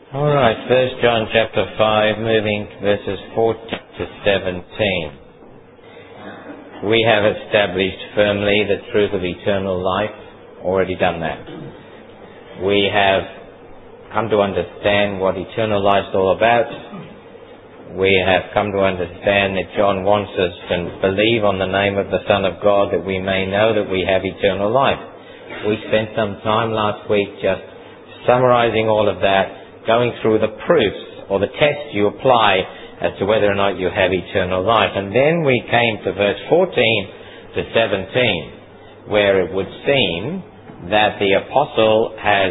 All right, 1 John chapter 5, moving verses 14 to 17. We have established firmly the truth of eternal life, already done that. We have come to understand what eternal life is all about. We have come to understand that John wants us to believe on the name of the Son of God that we may know that we have eternal life. We spent some time last week just summarizing all of that, going through the proofs or the tests you apply as to whether or not you have eternal life. And then we came to verse 14 to 17, where it would seem that the apostle has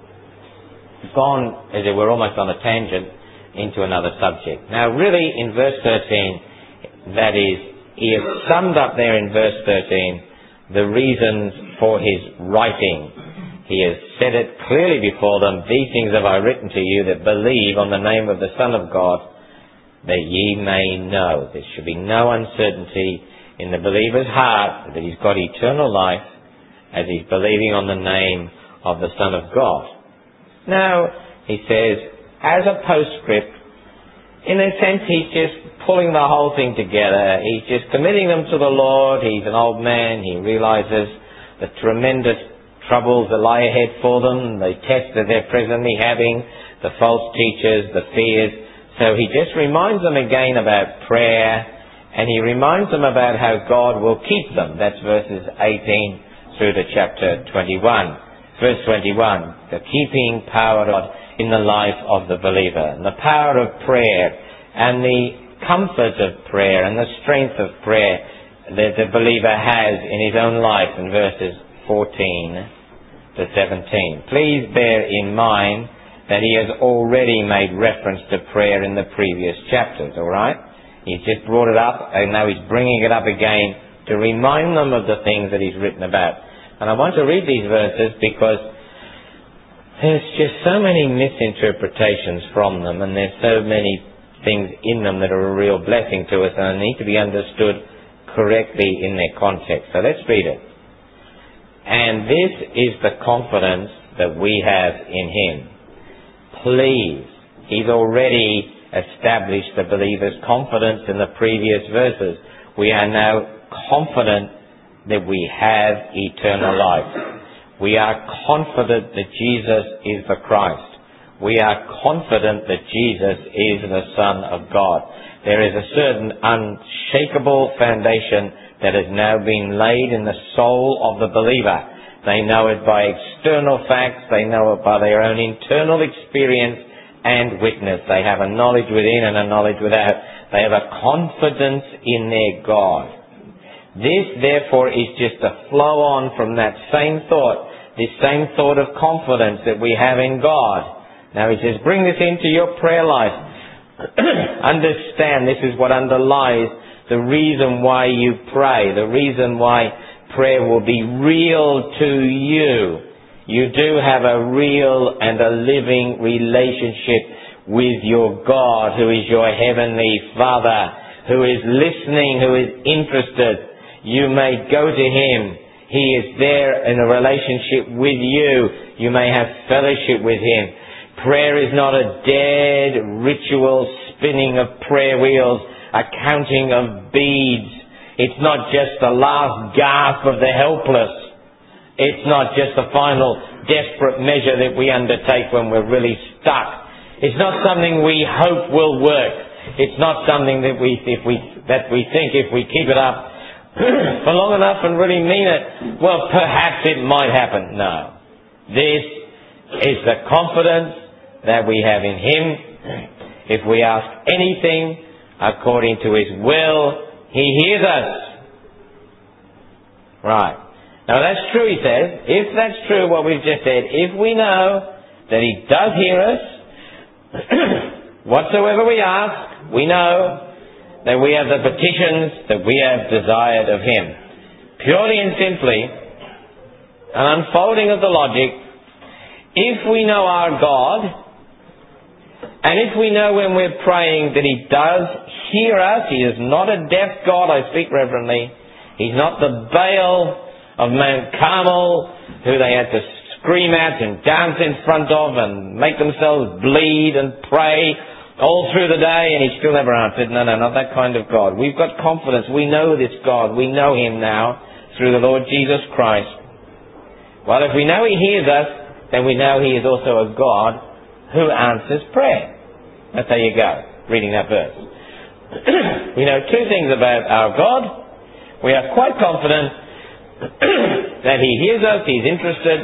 gone, as it were, almost on a tangent into another subject. Now really in verse 13, that is, he has summed up there in verse 13 the reasons for his writing. He has said it clearly before them, "These things have I written to you that believe on the name of the Son of God, that ye may know." There should be no uncertainty in the believer's heart that he's got eternal life as he's believing on the name of the Son of God. Now, he says, as a postscript, in a sense he's just pulling the whole thing together. He's just committing them to the Lord. He's an old man. He realizes the tremendous troubles that lie ahead for them, the tests that they're presently having, the false teachers, the fears. So he just reminds them again about prayer, and he reminds them about how God will keep them. That's verses 18 through to chapter 21. Verse 21, the keeping power of God in the life of the believer, and the power of prayer, and the comfort of prayer, and the strength of prayer that the believer has in his own life in verses 14 to 17. Please bear in mind that he has already made reference to prayer in the previous chapters, alright? He's just brought it up, and now he's bringing it up again to remind them of the things that he's written about. And I want to read these verses because there's just so many misinterpretations from them, and there's so many things in them that are a real blessing to us, and need to be understood correctly in their context. So let's read it. And this is the confidence that we have in him. Please, he's already established the believer's confidence in the previous verses. We are now confident that we have eternal life. We are confident that Jesus is the Christ. We are confident that Jesus is the Son of God. There is a certain unshakable foundation that has now been laid in the soul of the believer. They know it by external facts. They know it by their own internal experience and witness. They have a knowledge within and a knowledge without. They have a confidence in their God. This, therefore, is just a flow on from that same thought, this same thought of confidence that we have in God. Now he says, bring this into your prayer life. Understand this is what underlies the reason why you pray, the reason why prayer will be real to you. You do have a real and a living relationship with your God, who is your heavenly Father, who is listening, who is interested. You may go to him. He is there in a relationship with you. You may have fellowship with him. Prayer is not a dead ritual spinning of prayer wheels, a counting of beads. It's not just the last gasp of the helpless. It's not just the final desperate measure that we undertake when we're really stuck. It's not something we hope will work. It's not something that we think if we keep it up for long enough and really mean it, well, perhaps it might happen. No. This is the confidence that we have in him. If we ask anything according to his will, he hears us. Right. Now that's true, he says. If that's true, what we've just said, if we know that he does hear us, whatsoever we ask, we know that we have the petitions that we have desired of him. Purely and simply, an unfolding of the logic, if we know our God, and if we know when we're praying that he does hear us, he is not a deaf God, I speak reverently. He's not the Baal of Mount Carmel, who they had to scream at and dance in front of and make themselves bleed and pray all through the day, and He still never answered. No, not that kind of God. We've got confidence. We know this God. We know Him now through the Lord Jesus Christ. Well, if we know He hears us, then we know He is also a God who answers prayer. That's how you go, reading that verse. We know two things about our God. We are quite confident that He hears us, He's interested,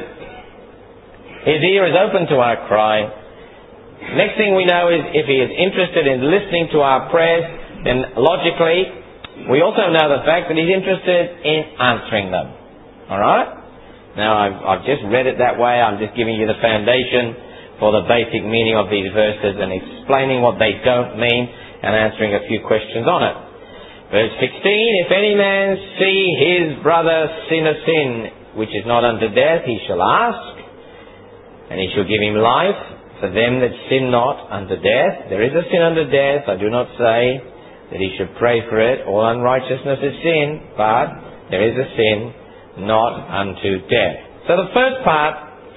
His ear is open to our cry. Next thing we know is if He is interested in listening to our prayers, then logically we also know the fact that He's interested in answering them. Alright? Now I've just read it that way. I'm just giving you the foundation for the basic meaning of these verses and explaining what they don't mean and answering a few questions on it. Verse 16, if any man see his brother sin a sin which is not unto death, he shall ask, and He shall give him life. For them that sin not unto death, there is a sin unto death. I do not say that he should pray for it. All unrighteousness is sin, but there is a sin not unto death. So the first part,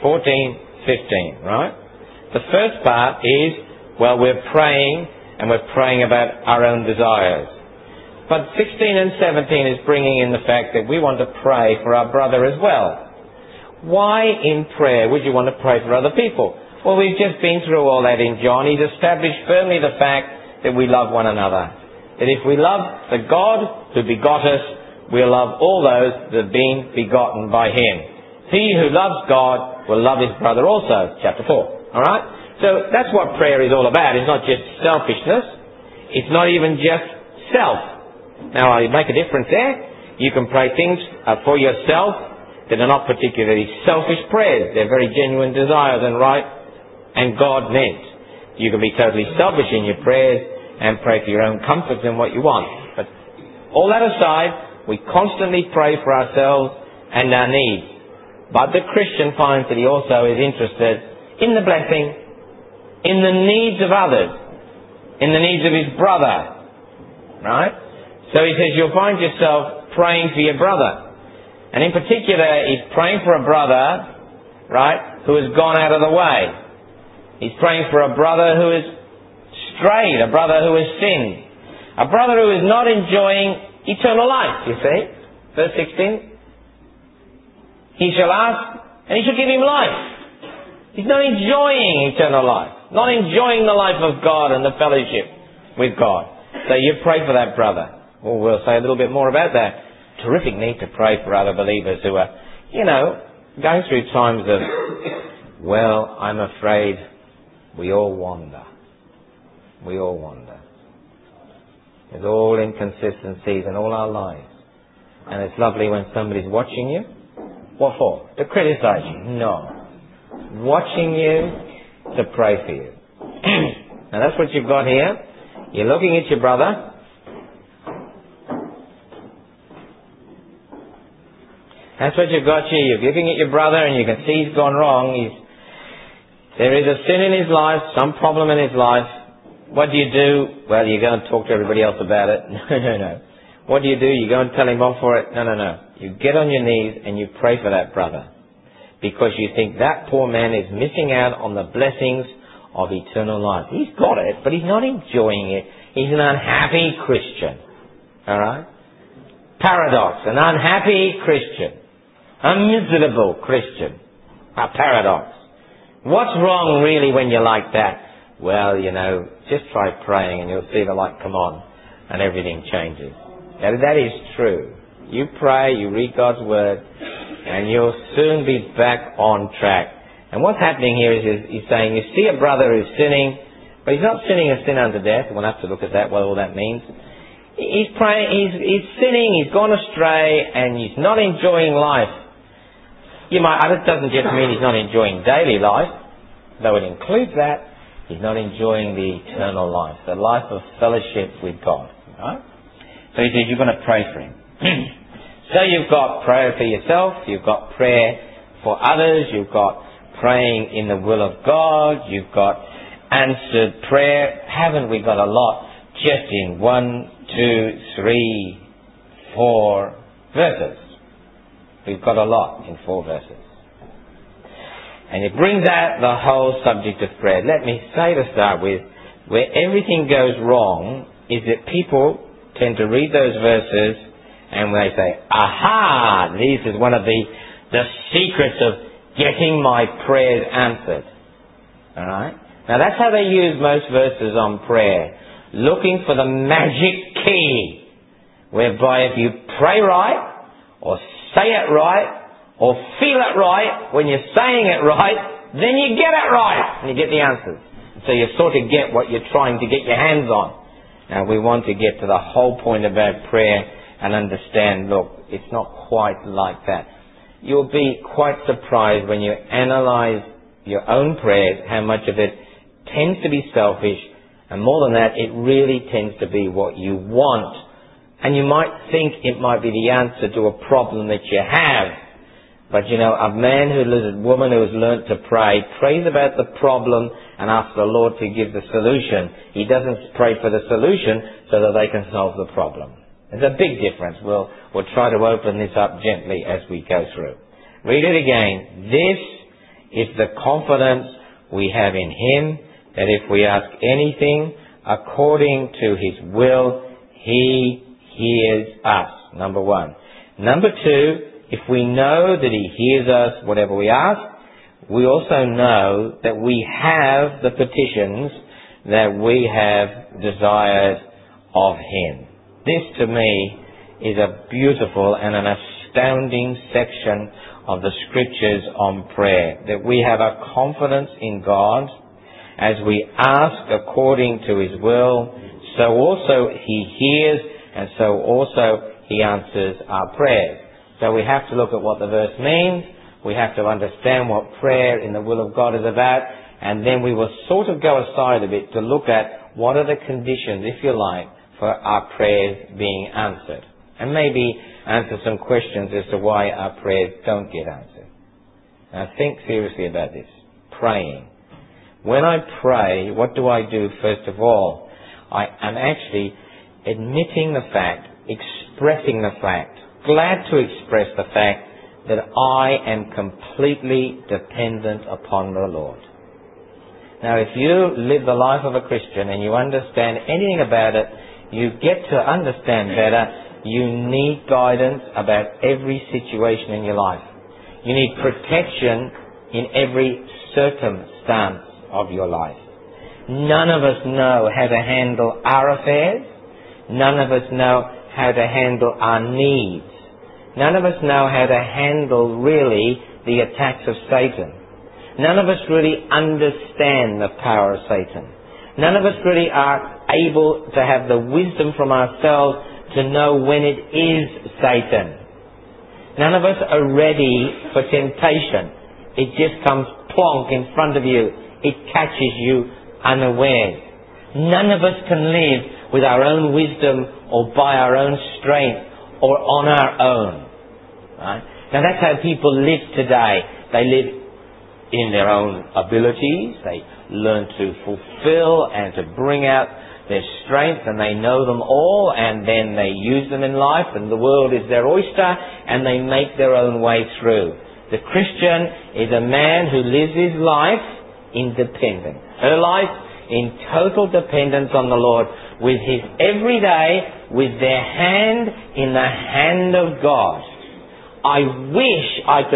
14, 15, right? The first part is, well, we're praying, and we're praying about our own desires. But 16 and 17 is bringing in the fact that we want to pray for our brother as well. Why in prayer would you want to pray for other people? Well, we've just been through all that in John. He's established firmly the fact that we love one another. That if we love the God who begot us, we'll love all those that have been begotten by Him. He who loves God will love his brother also. Chapter 4. Alright? So that's what prayer is all about. It's not just selfishness. It's not even just self. Now, I make a difference there. You can pray things for yourself that are not particularly selfish prayers. They're very genuine desires and right and God meant. You can be totally selfish in your prayers and pray for your own comforts and what you want. But all that aside, we constantly pray for ourselves and our needs. But the Christian finds that he also is interested in the blessing, in the needs of others, in the needs of his brother. Right? So he says you'll find yourself praying for your brother. And in particular, he's praying for a brother, right, who has gone out of the way. He's praying for a brother who is strayed, a brother who has sinned, a brother who is not enjoying eternal life, you see. Verse 16. He shall ask, and He shall give him life. He's not enjoying eternal life, not enjoying the life of God and the fellowship with God. So you pray for that brother. Well, we'll say a little bit more about that. Terrific need to pray for other believers who are, going through times of, well, I'm afraid we all wander. We all wander. There's all inconsistencies in all our lives. And it's lovely when somebody's watching you. What for? To criticize you? No. Watching you to pray for you. Now that's what you've got here. You're looking at your brother. That's what you've got here. You're looking at your brother and you can see he's gone wrong. There is a sin in his life, some problem in his life. What do you do? Well, you're going to talk to everybody else about it. No. What do? You go and tell him off for it? No. You get on your knees and you pray for that brother. Because you think that poor man is missing out on the blessings of eternal life. He's got it, but he's not enjoying it. He's an unhappy Christian. Alright? Paradox. An unhappy Christian. A miserable Christian. A paradox. What's wrong really when you're like that? Well, just try praying and you'll see the light come on and everything changes. That is true. You pray, you read God's Word, and you'll soon be back on track. And what's happening here is he's saying, you see a brother who's sinning, but he's not sinning a sin unto death. We'll have to look at that, what all that means. He's praying, he's sinning, he's gone astray, and he's not enjoying life. It doesn't just mean he's not enjoying daily life, though it includes that. He's not enjoying the eternal life, the life of fellowship with God. Right? So he says you're going to pray for him. So you've got prayer for yourself, you've got prayer for others, you've got praying in the will of God, you've got answered prayer. Haven't we got a lot just in 1, 2, 3, 4 verses? We've got a lot in 4 verses. And it brings out the whole subject of prayer. Let me say to start with, where everything goes wrong is that people tend to read those verses and they say, aha, this is one of the secrets of getting my prayers answered. Alright? Now that's how they use most verses on prayer. Looking for the magic key, whereby if you pray right, or say it right, or feel it right when you're saying it right, then you get it right, and you get the answers. So you sort of get what you're trying to get your hands on. Now we want to get to the whole point about prayer and understand, look, it's not quite like that. You'll be quite surprised when you analyze your own prayers, how much of it tends to be selfish, and more than that, it really tends to be what you want. And you might think it might be the answer to a problem that you have. But you know, a woman who has learnt to pray, prays about the problem and asks the Lord to give the solution. He doesn't pray for the solution so that they can solve the problem. There's a big difference. We'll try to open this up gently as we go through. Read it again. This is the confidence we have in Him, that if we ask anything according to His will, He hears us. Number one. Number two, if we know that He hears us whatever we ask, we also know that we have the petitions that we have desired of Him. This to me is a beautiful and an astounding section of the Scriptures on prayer. That we have a confidence in God as we ask according to His will, so also He hears and so also He answers our prayers. So we have to look at what the verse means, we have to understand what prayer in the will of God is about, and then we will sort of go aside a bit to look at what are the conditions, if you like, for our prayers being answered. And maybe answer some questions as to why our prayers don't get answered. Now think seriously about this. Praying. When I pray, what do I do first of all? I am actually admitting the fact, expressing the fact, glad to express the fact that I am completely dependent upon the Lord. Now, if you live the life of a Christian and you understand anything about it, you get to understand better, you need guidance about every situation in your life. You need protection in every circumstance of your life. None of us know how to handle our affairs. None of us know how to handle our needs. None of us know how to handle really the attacks of Satan. None of us really understand the power of Satan. None of us really are able to have the wisdom from ourselves to know when it is Satan. None of us are ready for temptation. It just comes plonk in front of you. It catches you unawares. None of us can live with our own wisdom or by our own strength or on our own. Right? Now that's how people live today. They live in their own abilities. They learn to fulfill and to bring out their strength, and they know them all, and then they use them in life, and the world is their oyster, and they make their own way through. The Christian is a man who lives his life independent. Her life in total dependence on the Lord, with his every day with their hand in the hand of God. I wish I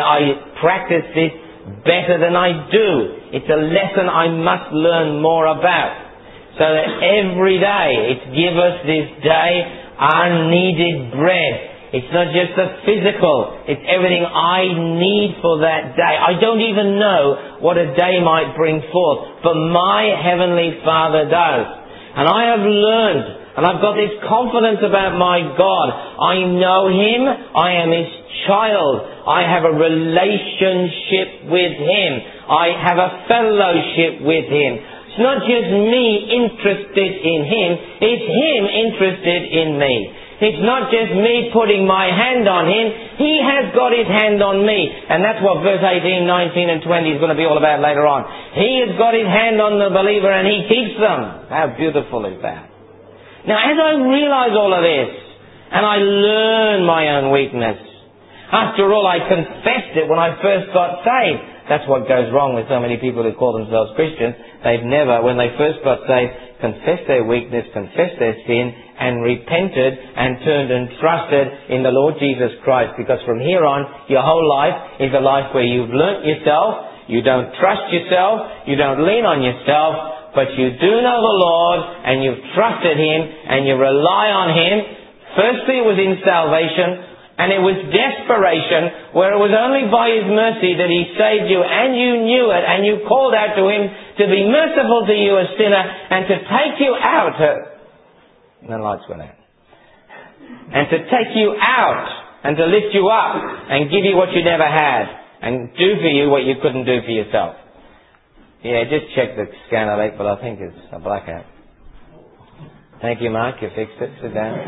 practice this better than I do. It's a lesson I must learn more about. So that every day it's give us this day our needed bread. It's not just the physical, it's everything I need for that day. I don't even know what a day might bring forth, but my Heavenly Father does. And I have learned, and I've got this confidence about my God. I know Him, I am His child, I have a relationship with Him, I have a fellowship with Him. It's not just me interested in Him, it's Him interested in me. It's not just me putting my hand on Him, He has got His hand on me. And that's what verse 18, 19 and 20 is going to be all about later on. He has got His hand on the believer and He keeps them. How beautiful is that? Now as I realize all of this, and I learn my own weakness, After all, I confessed it when I first got saved. That's what goes wrong with so many people who call themselves Christians. They've never, when they first got saved, confessed their weakness, confessed their sin, and repented and turned and trusted in the Lord Jesus Christ. Because from here on, your whole life is a life where you've learnt yourself, you don't trust yourself, you don't lean on yourself, but you do know the Lord, and you've trusted Him, and you rely on Him. Firstly, it was in salvation, and it was desperation, where it was only by His mercy that He saved you, and you knew it, and you called out to Him to be merciful to you, a sinner, and to take you out. And the lights went out. And to take you out, and to lift you up, and give you what you never had, and do for you what you couldn't do for yourself. Yeah, just check the scanner light, but I think it's a blackout. Thank you, Mark. You fixed it. Sit down.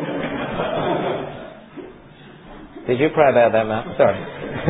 Did you pray about that, Mark? Sorry.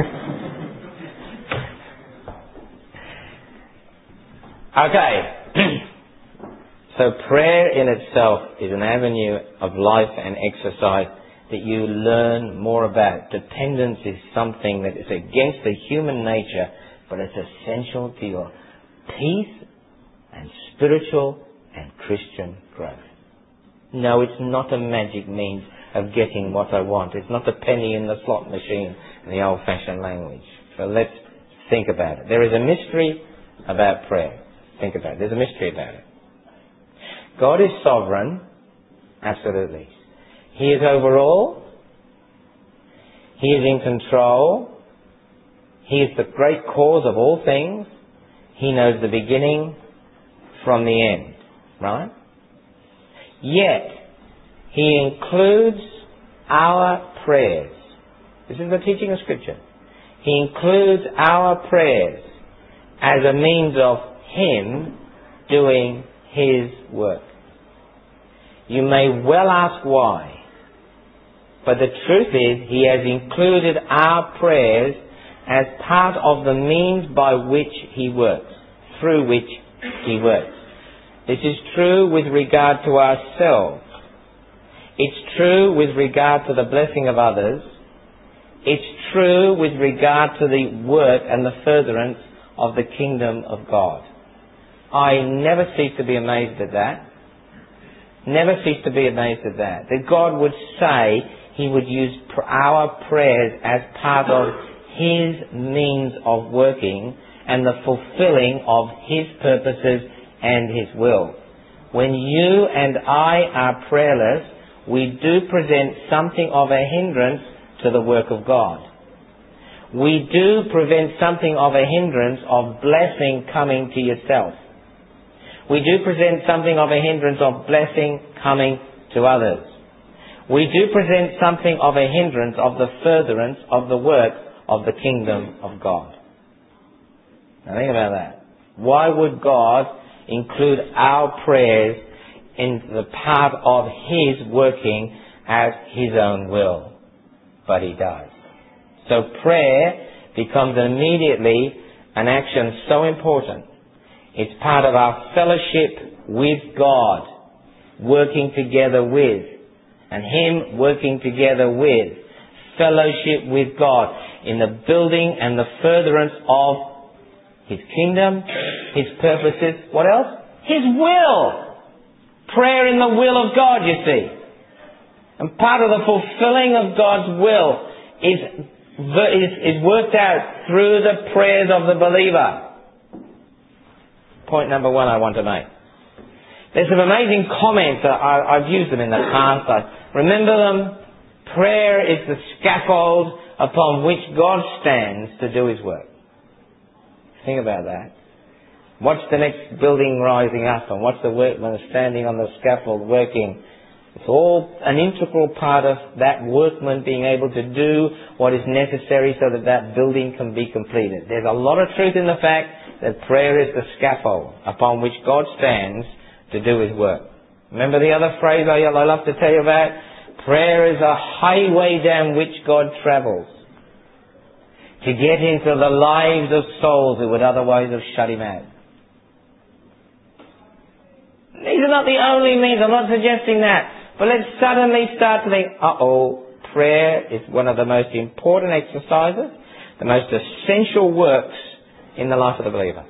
Okay. So prayer in itself is an avenue of life and exercise that you learn more about. Dependence is something that is against the human nature, but it's essential to your peace and spiritual and Christian growth. No, it's not a magic means of getting what I want. It's not the penny in the slot machine in the old-fashioned language. So let's think about it. There is a mystery about prayer. Think about it. There's a mystery about it. God is sovereign. Absolutely. He is over all. He is in control. He is the great cause of all things. He knows the beginning from the end. Right? Yet, He includes our prayers. This is the teaching of Scripture. He includes our prayers as a means of Him doing His work. You may well ask why. But the truth is, He has included our prayers as part of the means by which He works, through which He works. This is true with regard to ourselves. It's true with regard to the blessing of others. It's true with regard to the work and the furtherance of the kingdom of God. I never cease to be amazed at that. Never cease to be amazed at that. That God would say He would use our prayers as part of His means of working and the fulfilling of His purposes and His will. When you and I are prayerless, we do present something of a hindrance to the work of God. We do prevent something of a hindrance of blessing coming to yourself. We do present something of a hindrance of blessing coming to others. We do present something of a hindrance of the furtherance of the work of the kingdom of God. Now think about that. Why would God include our prayers in the part of His working as His own will? But He does. So prayer becomes immediately an action so important. It's part of our fellowship with God, working together with, and Him working together with, fellowship with God in the building and the furtherance of His kingdom, His purposes. What else? His will. Prayer in the will of God, you see. And part of the fulfilling of God's will is worked out through the prayers of the believer. Point number one I want to make. There's some amazing comments. I've used them in the past. I remember them. Prayer is the scaffold upon which God stands to do His work. Think about that. What's the next building rising up, and what's the workman standing on the scaffold working? It's all an integral part of that workman being able to do what is necessary so that that building can be completed. There's a lot of truth in the fact that prayer is the scaffold upon which God stands to do His work. Remember the other phrase I love to tell you about? Prayer is a highway down which God travels to get into the lives of souls who would otherwise have shut Him out. These are not the only means. I'm not suggesting that. But let's suddenly start to think, prayer is one of the most important exercises, the most essential works in the life of the believer.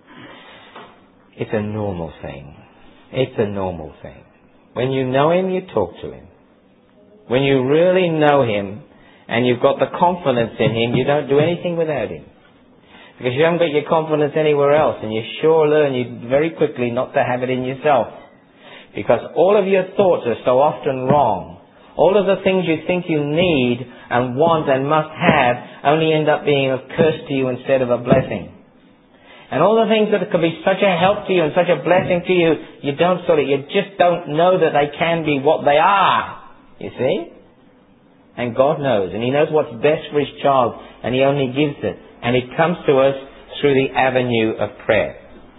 It's a normal thing. It's a normal thing. When you know Him, you talk to Him. When you really know Him and you've got the confidence in Him, you don't do anything without Him. Because you haven't got your confidence anywhere else, and you sure learn you very quickly not to have it in yourself. Because all of your thoughts are so often wrong. All of the things you think you need and want and must have only end up being a curse to you instead of a blessing. And all the things that could be such a help to you and such a blessing to you, you just don't know that they can be what they are. You see? And God knows, and He knows what's best for His child, and He only gives it. And it comes to us through the avenue of prayer.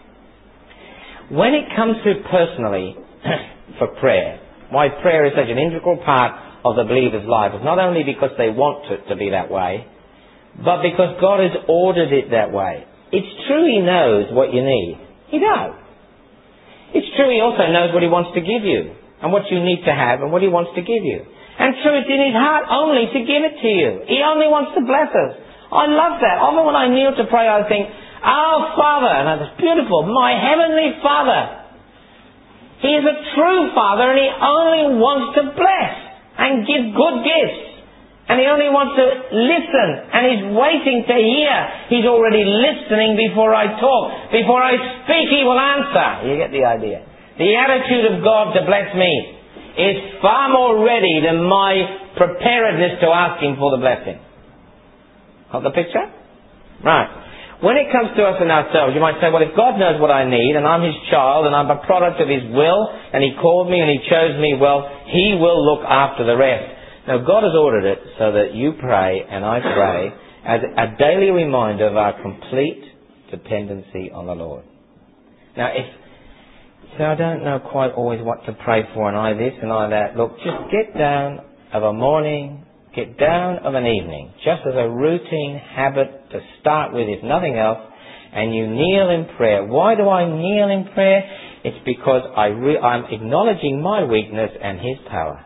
When it comes to personally for prayer, why prayer is such an integral part of the believer's life is not only because they want it to be that way, but because God has ordered it that way. It's true He knows what you need. He does. It's true He also knows what He wants to give you, and what you need to have, and what He wants to give you. And true, it's in His heart only to give it to you. He only wants to bless us. I love that. Often when I kneel to pray, I think, Our Father, and that's beautiful, my Heavenly Father. He is a true Father, and He only wants to bless and give good gifts. And He only wants to listen, and He's waiting to hear. He's already listening before I talk. Before I speak, He will answer. You get the idea. The attitude of God to bless me is far more ready than my preparedness to ask Him for the blessing. Got the picture? Right. When it comes to us and ourselves, you might say, well, if God knows what I need, and I'm His child, and I'm a product of His will, and He called me and He chose me, well, He will look after the rest. Now, God has ordered it so that you pray and I pray as a daily reminder of our complete dependency on the Lord. Now, I don't know quite always what to pray for, and I this and I that. Look, just get down of a morning, get down of an evening, just as a routine habit to start with, if nothing else, and you kneel in prayer. Why do I kneel in prayer? It's because I'm acknowledging my weakness and His power.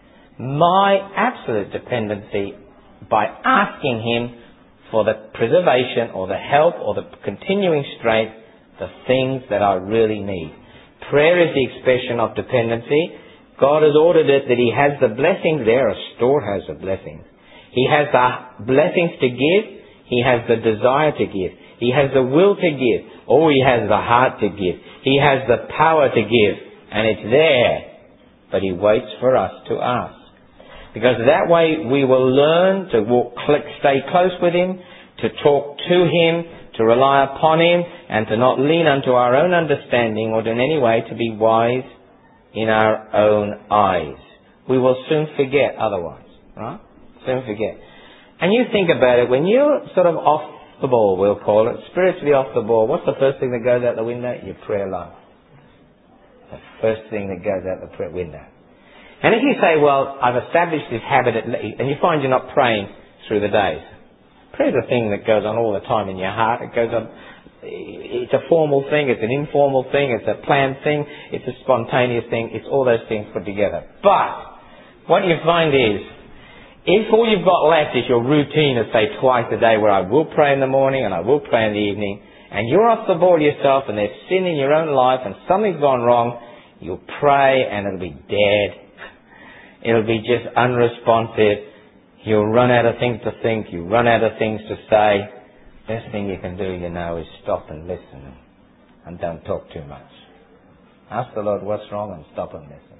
My absolute dependency by asking Him for the preservation or the help or the continuing strength, the things that I really need. Prayer is the expression of dependency. God has ordered it that He has the blessings there, a storehouse of blessings. He has the blessings to give. He has the desire to give. He has the will to give. Or He has the heart to give. He has the power to give. And it's there. But He waits for us to ask. Because that way we will learn to stay close with Him, to talk to Him, to rely upon Him, and to not lean unto our own understanding or in any way to be wise in our own eyes. We will soon forget otherwise, right? Soon forget. And you think about it, when you're sort of off the ball, we'll call it, spiritually off the ball, what's the first thing that goes out the window? Your prayer life. The first thing that goes out the prayer window. And if you say, well, I've established this habit, and you find you're not praying through the days. Prayer's a thing that goes on all the time in your heart. It goes on. It's a formal thing, it's an informal thing, it's a planned thing, it's a spontaneous thing, it's all those things put together. But what you find is, if all you've got left is your routine of, say, twice a day where I will pray in the morning and I will pray in the evening, and you're off the ball yourself and there's sin in your own life and something's gone wrong, you'll pray and it'll be dead. It'll be just unresponsive. You'll run out of things to think, you run out of things to say. Best thing you can do, is stop and listen and don't talk too much. Ask the Lord what's wrong and stop and listen.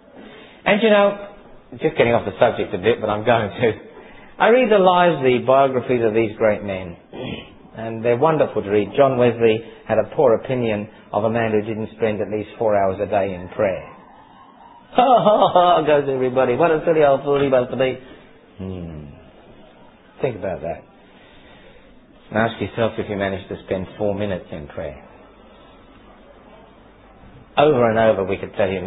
And just getting off the subject a bit, but I'm going to. I read the lives, the biographies of these great men, and they're wonderful to read. John Wesley had a poor opinion of a man who didn't spend at least 4 hours a day in prayer. Ha ha ha, goes everybody. What a silly old fool he must be. Think about that. And ask yourself if you manage to spend 4 minutes in prayer. Over and over we could tell you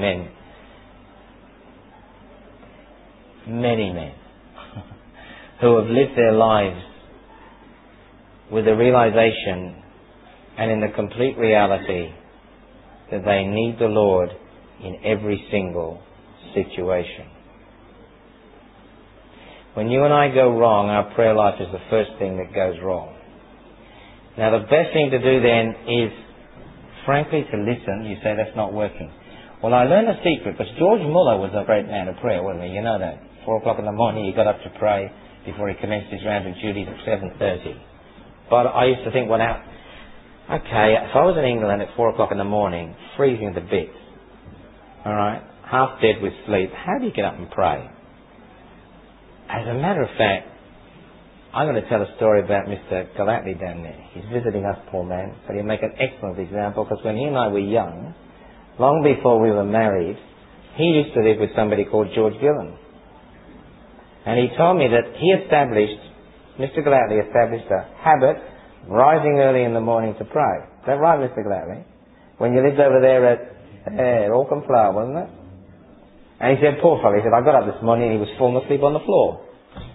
many men, who have lived their lives with the realization and in the complete reality that they need the Lord in every single situation. When you and I go wrong, our prayer life is the first thing that goes wrong. Now the best thing to do then is, frankly, to listen. You say that's not working. Well, I learned a secret, because George Muller was a great man of prayer, wasn't he? You know that. 4 o'clock in the morning he got up to pray before he commenced his round of duties at 7:30. But I used to think, well now, okay, if I was in England at 4 o'clock in the morning, freezing to bits, alright, half dead with sleep, how do you get up and pray? As a matter of fact, I'm going to tell a story about Mr. Galatly down there. He's visiting us, poor man, but he'll make an excellent example, because when he and I were young, long before we were married, he used to live with somebody called George Gillan. And he told me that Mr. Galatly established a habit rising early in the morning to pray. Is that right, Mr. Galatly? When you lived over there at Auckland Flower, wasn't it? And he said, poor fellow, he said, I got up this morning and he was falling asleep on the floor.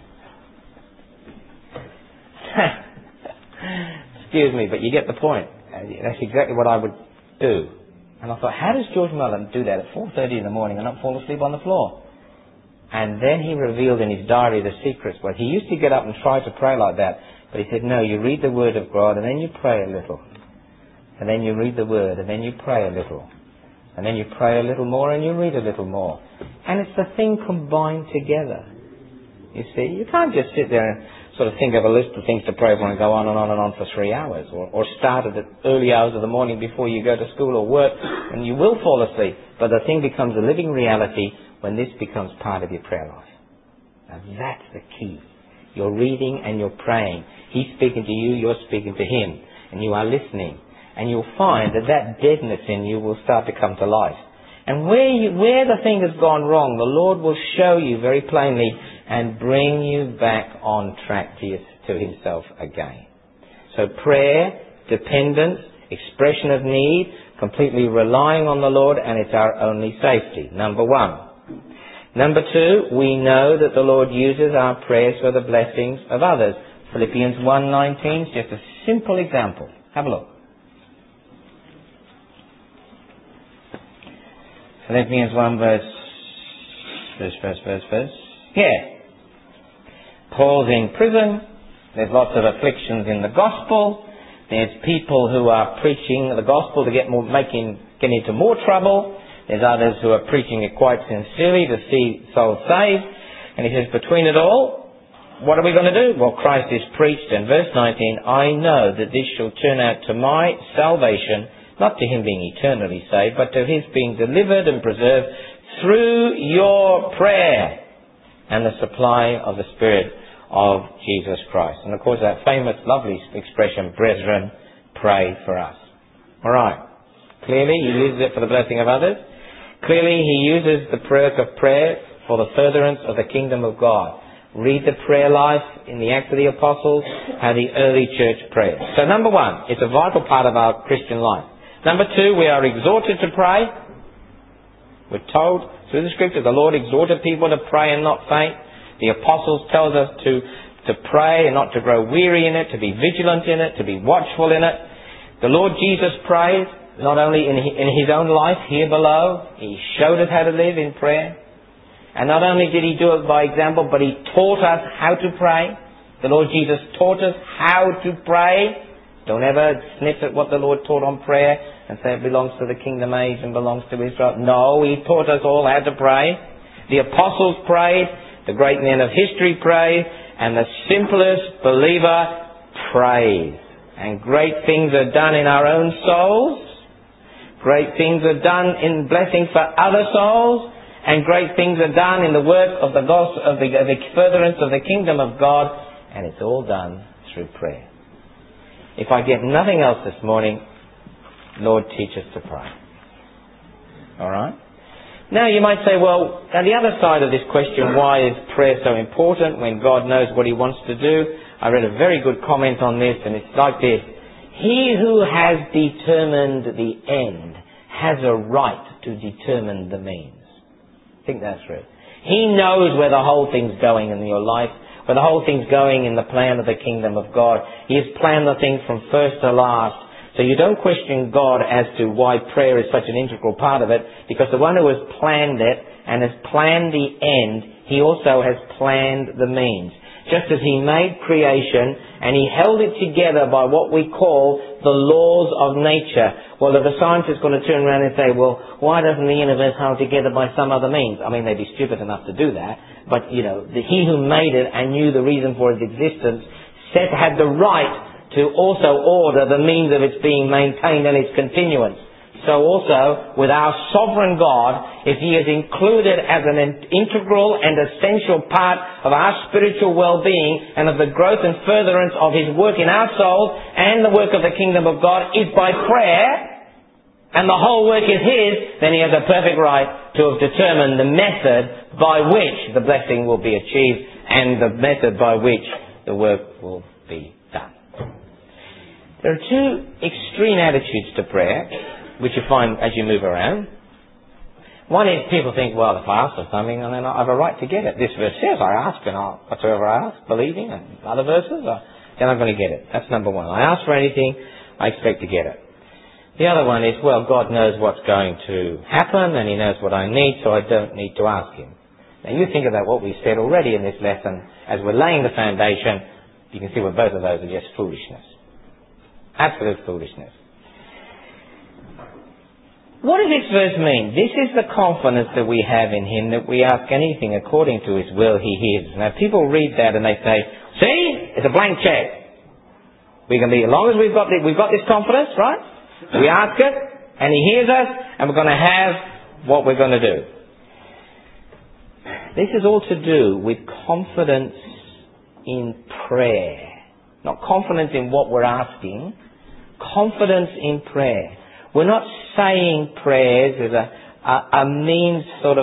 Excuse me, but you get the point. That's exactly what I would do. And I thought, how does George Muller do that at 4:30 in the morning and not fall asleep on the floor? And then he revealed in his diary the secrets. Well, he used to get up and try to pray like that, but he said, no, you read the Word of God and then you pray a little. And then you read the Word and then you pray a little. And then you pray a little more and you read a little more. And it's the thing combined together. You see, you can't just sit there and sort of think of a list of things to pray for and go on and on and on for 3 hours. Or start at the early hours of the morning before you go to school or work, and you will fall asleep. But the thing becomes a living reality when this becomes part of your prayer life. Now that's the key. You're reading and you're praying. He's speaking to you, you're speaking to him. And you are listening. And you'll find that that deadness in you will start to come to life. And where the thing has gone wrong, the Lord will show you very plainly and bring you back on track to himself again. So prayer, dependence, expression of need, completely relying on the Lord, and it's our only safety. Number one. Number two, we know that the Lord uses our prayers for the blessings of others. Philippians 1:19 is just a simple example. Have a look. Philippians 1 verse. Yeah. Paul's in prison. There's lots of afflictions in the gospel. There's people who are preaching the gospel to get into more trouble. There's others who are preaching it quite sincerely to see souls saved. And he says, between it all, what are we going to do? Well, Christ is preached. And verse 19, I know that this shall turn out to my salvation, not to him being eternally saved, but to his being delivered and preserved through your prayer and the supply of the Spirit of Jesus Christ. And of course that famous, lovely expression, brethren, pray for us. Alright. Clearly he uses it for the blessing of others. Clearly he uses the work of prayer for the furtherance of the kingdom of God. Read the prayer life in the Acts of the Apostles, how the early church prayed. So number one, it's a vital part of our Christian life. Number two, we are exhorted to pray. We're told through the Scripture, the Lord exhorted people to pray and not faint. The Apostles tells us to pray and not to grow weary in it, to be vigilant in it, to be watchful in it. The Lord Jesus prayed, not only in his own life here below, he showed us how to live in prayer. And not only did he do it by example, but he taught us how to pray. The Lord Jesus taught us how to pray. Don't ever sniff at what the Lord taught on prayer and say it belongs to the kingdom age and belongs to Israel. No, he taught us all how to pray. The apostles prayed, the great men of history prayed, and the simplest believer prays. And great things are done in our own souls. Great things are done in blessing for other souls. And great things are done in the work of the gospel, of the furtherance of the kingdom of God. And it's all done through prayer. If I get nothing else this morning, Lord, teach us to pray. Alright? Now you might say, well, on the other side of this question, why is prayer so important when God knows what he wants to do? I read a very good comment on this, and it's like this. He who has determined the end has a right to determine the means. I think that's right. He knows where the whole thing's going in your life, where the whole thing's going in the plan of the kingdom of God. He has planned the thing from first to last. So you don't question God as to why prayer is such an integral part of it, because the one who has planned it and has planned the end, he also has planned the means. Just as he made creation and he held it together by what we call the laws of nature. Well, if a scientist is going to turn around and say, well, why doesn't the universe hold together by some other means? I mean, they'd be stupid enough to do that. But, he who made it and knew the reason for its existence had the right to also order the means of its being maintained and its continuance. So also, with our sovereign God, if He is included as an integral and essential part of our spiritual well-being and of the growth and furtherance of His work in our souls and the work of the kingdom of God is by prayer, and the whole work is His, then He has a perfect right to have determined the method by which the blessing will be achieved and the method by which the work will be done. There are two extreme attitudes to prayer, which you find as you move around. One is people think, well, if I ask for something, then I have a right to get it. This verse says I ask, and whatsoever I ask, believing, and other verses, then I'm going to get it. That's number one. I ask for anything, I expect to get it. The other one is, well, God knows what's going to happen, and He knows what I need, so I don't need to ask Him. Now you think about what we've said already in this lesson, as we're laying the foundation, you can see what both of those are just foolishness. Absolute foolishness. What does this verse mean? This is the confidence that we have in Him, that we ask anything according to His will, He hears. Now people read that and they say, see, it's a blank check. We can be, as long as we've got this confidence, right? We ask it and He hears us and we're going to have what we're going to do. This is all to do with confidence in prayer. Not confidence in what we're asking, confidence in prayer. We're not saying prayers as a means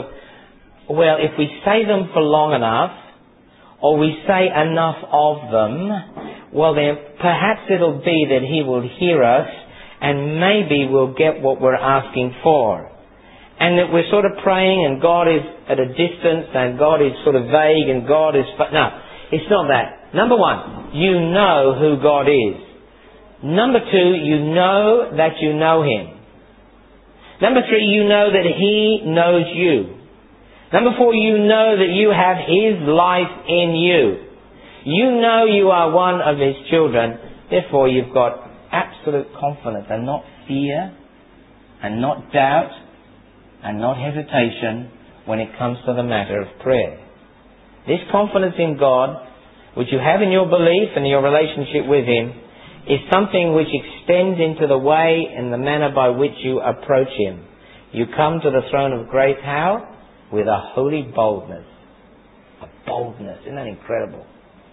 if we say them for long enough, or we say enough of them, well then perhaps it'll be that He will hear us and maybe we'll get what we're asking for. And that we're sort of praying and God is at a distance and God is sort of vague and God is... No, it's not that. Number one, you know who God is. Number two, you know that you know Him. Number three, you know that He knows you. Number four, you know that you have His life in you. You know you are one of His children. Therefore, you've got absolute confidence and not fear and not doubt and not hesitation when it comes to the matter of prayer. This confidence in God, which you have in your belief and your relationship with Him, is something which extends into the way and the manner by which you approach Him. You come to the throne of grace, how? With a holy boldness. A boldness. Isn't that incredible?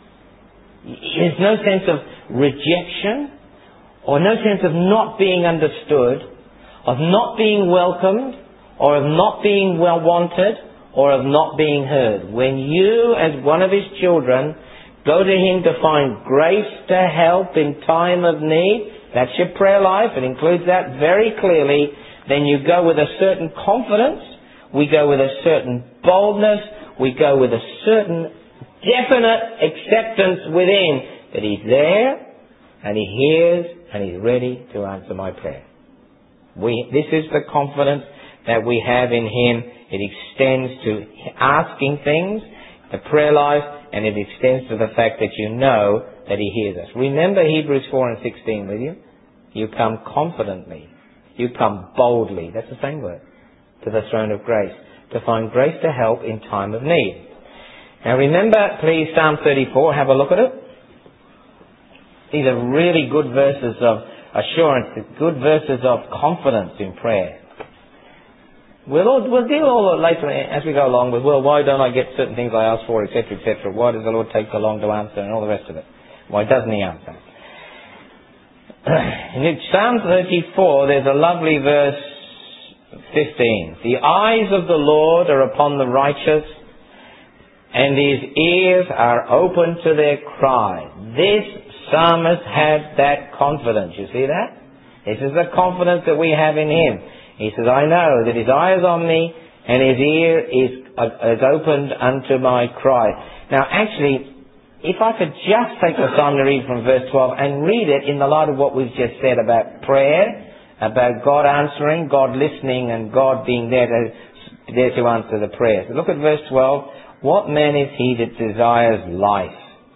There's no sense of rejection, or no sense of not being understood, of not being welcomed, or of not being well wanted, or of not being heard. When you, as one of His children, go to Him to find grace to help in time of need, that's your prayer life, it includes that very clearly, then you go with a certain confidence, we go with a certain boldness, we go with a certain definite acceptance within that He's there, and He hears, and He's ready to answer my prayer. This is the confidence that we have in Him. It extends to asking things, the prayer life, and it extends to the fact that you know that He hears us. Remember Hebrews 4 and 16 with you? You come confidently. You come boldly. That's the same word. To the throne of grace. To find grace to help in time of need. Now remember, please, Psalm 34. Have a look at it. These are really good verses of assurance. Good verses of confidence in prayer. We'll deal all later as we go along with, well, why don't I get certain things I ask for, etc., etc. Why does the Lord take so long to answer and all the rest of it? Why doesn't He answer? In Psalm 34, there's a lovely verse 15. The eyes of the Lord are upon the righteous, and His ears are open to their cry. This psalmist had that confidence. You see that? This is the confidence that we have in Him. He says, I know that His eye is on me and His ear is opened unto my cry. Now actually, if I could just take the time to read from verse 12 and read it in the light of what we've just said about prayer, about God answering, God listening, and God being there to there to answer the prayer. So look at verse 12. What man is he that desires life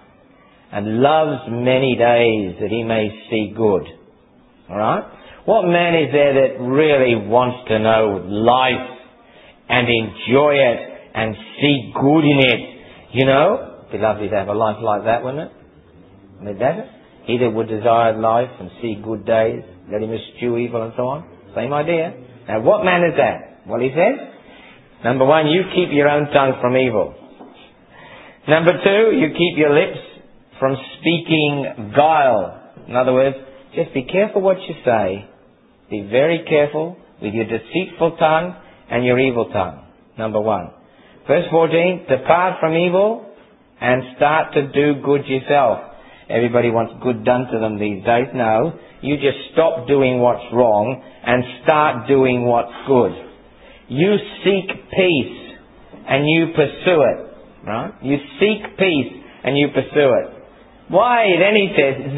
and loves many days that he may see good? Alright? What man is there that really wants to know life and enjoy it and see good in it? You know, it'd be lovely to have a life like that, wouldn't it? I mean, that's it. He that would desire life and see good days, let him eschew evil and so on. Same idea. Now, what man is that? Well, he says, number one, you keep your own tongue from evil. Number two, you keep your lips from speaking guile. In other words, just be careful what you say. Be very careful with your deceitful tongue and your evil tongue. Number one. Verse 14, depart from evil and start to do good yourself. Everybody wants good done to them these days. No, you just stop doing what's wrong and start doing what's good. You seek peace and you pursue it. Right? You seek peace and you pursue it. Why? Then he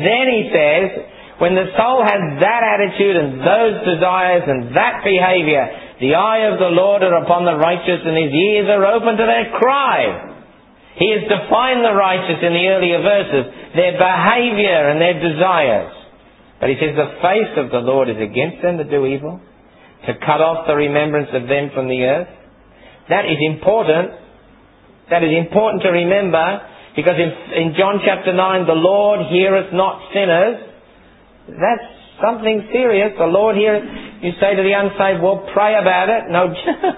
says, when the soul has that attitude and those desires and that behavior, the eye of the Lord are upon the righteous and his ears are open to their cry. He has defined the righteous in the earlier verses, their behavior and their desires. But he says the face of the Lord is against them that do evil, to cut off the remembrance of them from the earth. That is important. That is important to remember, because in John chapter 9, the Lord heareth not sinners. That's something serious. The Lord heareth. You say to the unsaved, well, pray about it. No,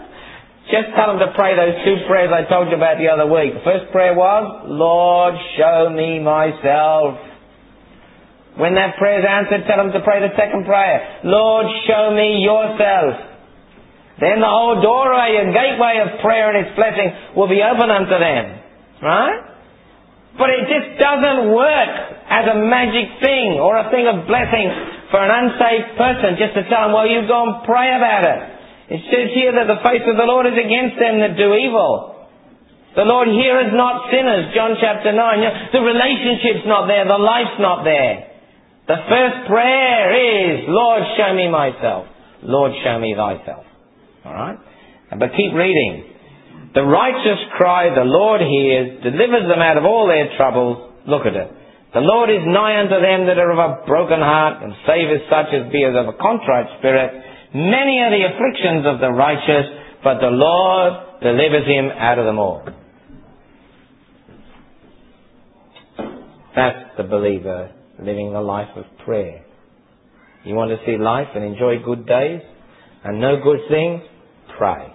just tell them to pray those two prayers I told you about the other week. The first prayer was, Lord, show me myself. When that prayer is answered, tell them to pray the second prayer. Lord, show me yourself. Then the whole doorway and gateway of prayer and its blessing will be open unto them. Right? But it just doesn't work as a magic thing or a thing of blessing for an unsaved person just to tell them, well, you go and pray about it. It says here that the face of the Lord is against them that do evil. The Lord heareth not sinners, John chapter 9. The relationship's not there, the life's not there. The first prayer is, Lord, show me myself. Lord, show me thyself. Alright? But keep reading. The righteous cry, the Lord hears, delivers them out of all their troubles. Look at it. The Lord is nigh unto them that are of a broken heart, and saveth such as be of a contrite spirit. Many are the afflictions of the righteous, but the Lord delivers him out of them all. That's the believer living the life of prayer. You want to see life and enjoy good days and know good things? Pray.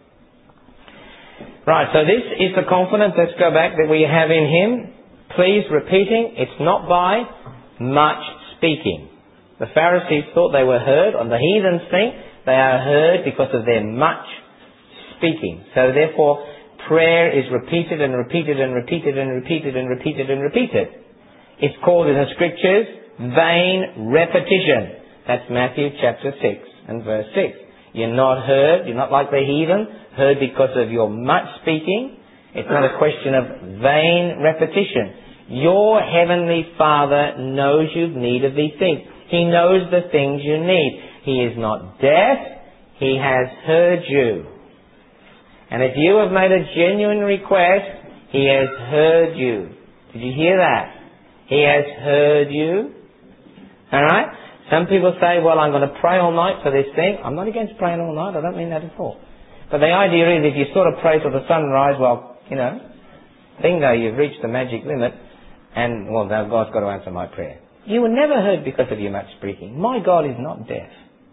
Right, so this is the confidence, let's go back, that we have in him. Please, repeating, it's not by much speaking. The Pharisees thought they were heard, and the heathens think they are heard because of their much speaking. So therefore, prayer is repeated and repeated and repeated and repeated and repeated and repeated. It's called in the Scriptures vain repetition. That's Matthew chapter 6 and verse 6. You're not heard, you're not like the heathen, heard because of your much speaking. It's not a question of vain repetition. Your heavenly Father knows you've need of these things. He knows the things you need. He is not deaf. He has heard you. And if you have made a genuine request, He has heard you. Did you hear that? He has heard you. Alright? Some people say, well, I'm going to pray all night for this thing. I'm not against praying all night. I don't mean that at all. But the idea is if you sort of pray till the sunrise, well, bingo, you've reached the magic limit. And, well, now God's got to answer my prayer. You were never heard because of your much speaking. My God is not deaf.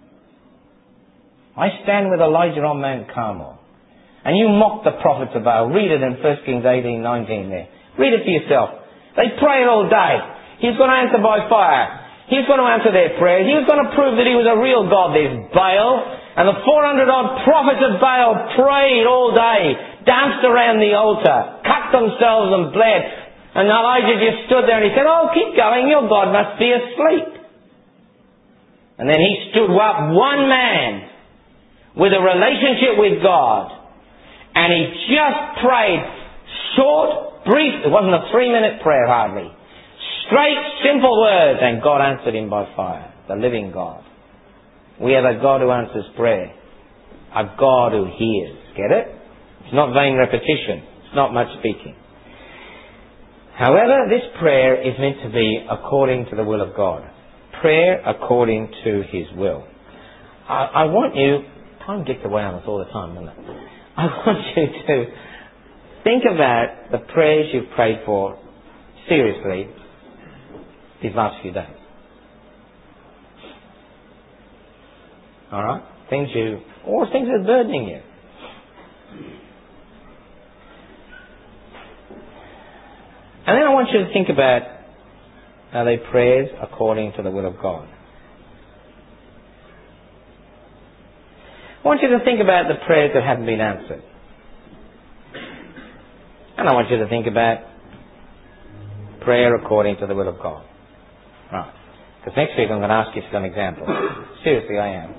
I stand with Elijah on Mount Carmel. And you mock the prophets of Baal. Read it in 1 Kings 18:19 there. Read it for yourself. They prayed all day. He's going to answer by fire. He's going to answer their prayers. He was going to prove that he was a real God, this Baal. And the 400 odd prophets of Baal prayed all day, danced around the altar, cut themselves and bled. And Elijah just stood there and he said, oh, keep going, your God must be asleep. And then he stood up, one man, with a relationship with God. And he just prayed short, brief, it wasn't a 3-minute prayer hardly. Straight, simple words, and God answered him by fire. The living God. We have a God who answers prayer. A God who hears. Get it? It's not vain repetition. It's not much speaking. However, this prayer is meant to be according to the will of God. Prayer according to His will. I want you... Time gets away on us all the time, doesn't it? I want you to think about the prayers you've prayed for seriously these last few days. Alright? Things that are burdening you. And then I want you to think about, are they prayers according to the will of God? I want you to think about the prayers that haven't been answered. And I want you to think about prayer according to the will of God. Right. Because next week I'm going to ask you for some examples. Seriously, I am.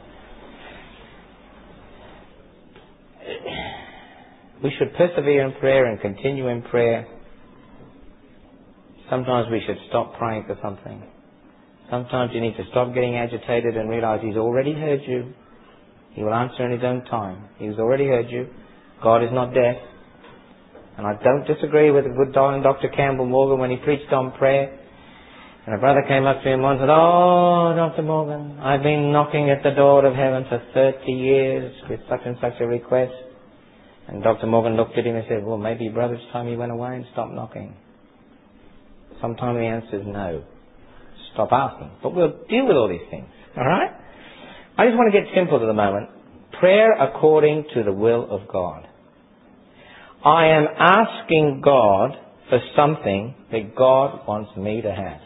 We should persevere in prayer and continue in prayer. Sometimes we should stop praying for something. Sometimes you need to stop getting agitated and realize He's already heard you. He will answer in His own time. He's already heard you. God is not deaf. And I don't disagree with the good darling Dr. Campbell Morgan when he preached on prayer. And a brother came up to him once and said, "Oh, Dr. Morgan, I've been knocking at the door of heaven for 30 years with such and such a request." And Dr. Morgan looked at him and said, "Well, maybe, brother, it's time you went away and stopped knocking." Sometimes the answer is no. Stop asking. But we'll deal with all these things. Alright? I just want to get simple at the moment. Prayer according to the will of God. I am asking God for something that God wants me to have.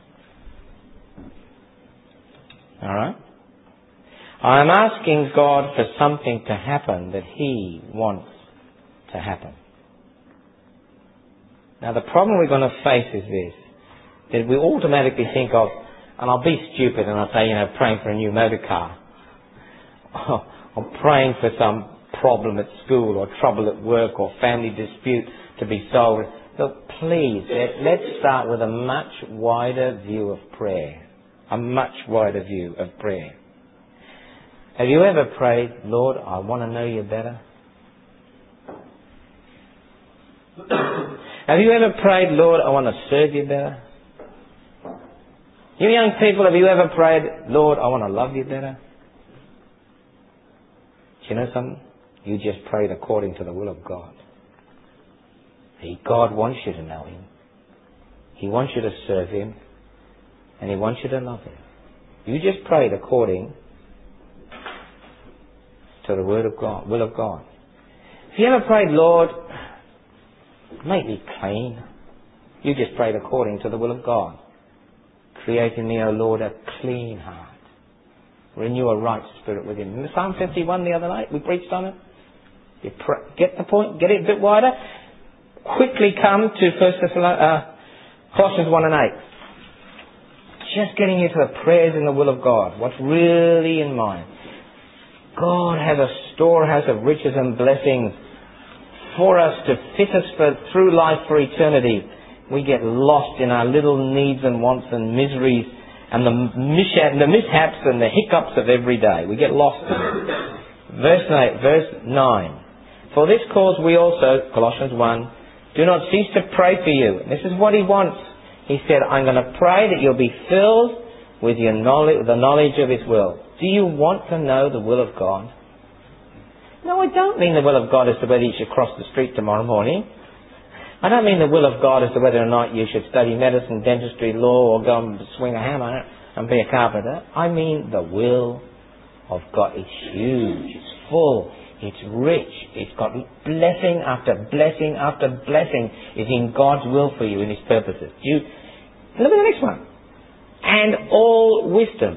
Alright? I am asking God for something to happen that He wants to happen. Now the problem we're going to face is this, that we automatically think of, and I'll be stupid and I'll say, praying for a new motor car. Or praying for some problem at school or trouble at work or family dispute to be solved. Look, please, let's start with a much wider view of prayer. A much wider view of prayer. Have you ever prayed, "Lord, I want to know You better"? Have you ever prayed, "Lord, I want to serve You better"? You young people, have you ever prayed, "Lord, I want to love You better"? Do you know something? You just prayed according to the will of God. God wants you to know Him. He wants you to serve Him. And He wants you to love Him. You just prayed according to the word of God, will of God. If you ever prayed, "Lord, make me clean," you just prayed according to the will of God. "Create in me, O Lord, a clean heart. Renew a right spirit within me." In Psalm 51 the other night, we preached on it. You get the point? Get it a bit wider? Quickly come to Colossians 1 and 8. Just getting you to the prayers in the will of God. What's really in mind. God has a storehouse of riches and blessings for us to fit us through life for eternity. We get lost in our little needs and wants and miseries and the mishaps and the hiccups of every day. We get lost in it. Verse 9. "For this cause we also," Colossians 1, "do not cease to pray for you." And this is what He wants. He said, "I'm going to pray that you'll be filled with the knowledge of His will." Do you want to know the will of God? No, I don't mean the will of God as to whether you should cross the street tomorrow morning. I don't mean the will of God as to whether or not you should study medicine, dentistry, law, or go and swing a hammer and be a carpenter. I mean the will of God. It's huge. It's full. It's rich. It's got blessing after blessing after blessing is in God's will for you, in His purposes. Look at the next one. "And all wisdom."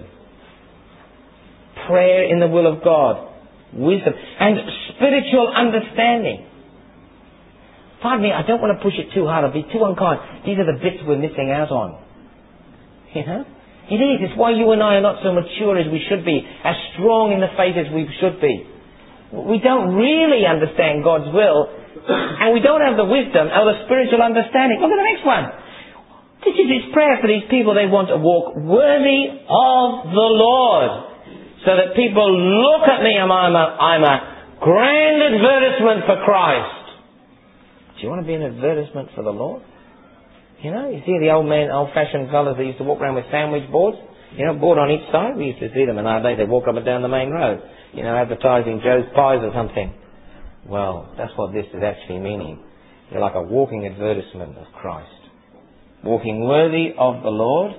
Prayer in the will of God. Wisdom. "And spiritual understanding." Pardon me, I don't want to push it too hard. I'll be too unkind. These are the bits we're missing out on. You know? It is. It's why you and I are not so mature as we should be, as strong in the faith as we should be. We don't really understand God's will, and we don't have the wisdom or the spiritual understanding. Look at the next one. This is His prayer for these people. They want to walk worthy of the Lord. so that people look at me and I'm a grand advertisement for Christ. Do you want to be an advertisement for the Lord? You know, you see the old-fashioned fellas that used to walk around with sandwich boards, you know, board on each side. We used to see them in our day. They walk up and down the main road, you know, advertising Joe's Pies or something. Well, that's what this is actually meaning. You're like a walking advertisement of Christ. Walking worthy of the Lord.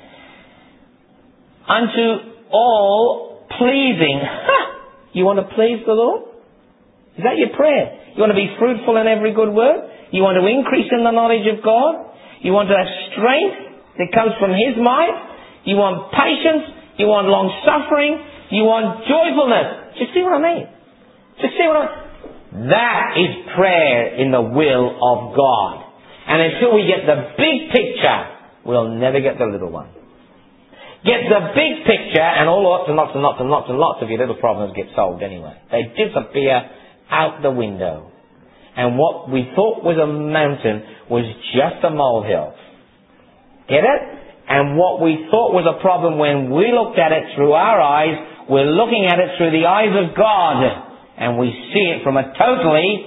Unto all pleasing. You want to please the Lord? Is that your prayer? You want to be fruitful in every good work? You want to increase in the knowledge of God? You want to have strength that comes from His might? You want patience? You want long suffering? You want joyfulness? Do you see what I mean? Do you see what I mean? That is prayer in the will of God. And until we get the big picture, we'll never get the little one. Get the big picture and all lots and lots and lots and lots and lots of your little problems get solved anyway. They disappear out the window. And what we thought was a mountain was just a molehill. Get it? And what we thought was a problem when we looked at it through our eyes, we're looking at it through the eyes of God. And we see it from a totally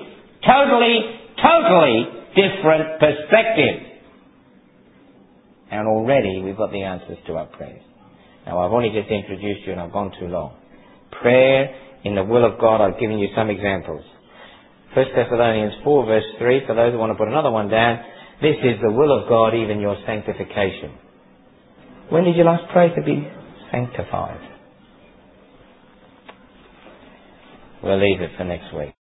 different perspective. And already we've got the answers to our prayers. Now I've only just introduced you and I've gone too long. Prayer in the will of God, I've given you some examples. 1 Thessalonians 4 verse 3, for those who want to put another one down, this is the will of God, even your sanctification. When did you last pray to be sanctified? We'll leave it for next week.